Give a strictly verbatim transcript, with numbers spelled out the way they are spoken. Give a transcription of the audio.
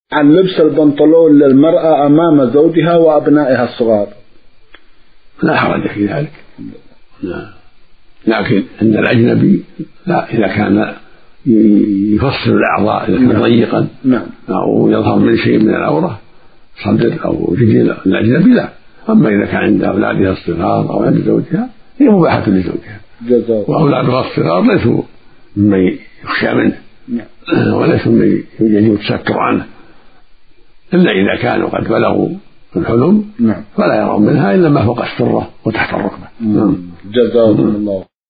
عن لبس البنطلون للمرأة أمام زوجها وأبنائها الصغار. لا حرج في ذلك، لا. لكن عند الأجنبي لا، إذا كان يفصل الأعضاء إذا كان ضيقا أو يظهر من شيء من العورة صدر أو رجل الأجنبي لا. أما إذا كان عند أولادها الصغار أو عند زوجها هي مباحة لزوجها، وأولادها الصغار ليسوا ممن يخشى منه وليسوا ممن يجب التستر عنه، إلا إذا كانوا قد بلغوا الحلم فلا يرون منها إلا ما فوق السرة وتحت الركبة. جزاكم الله.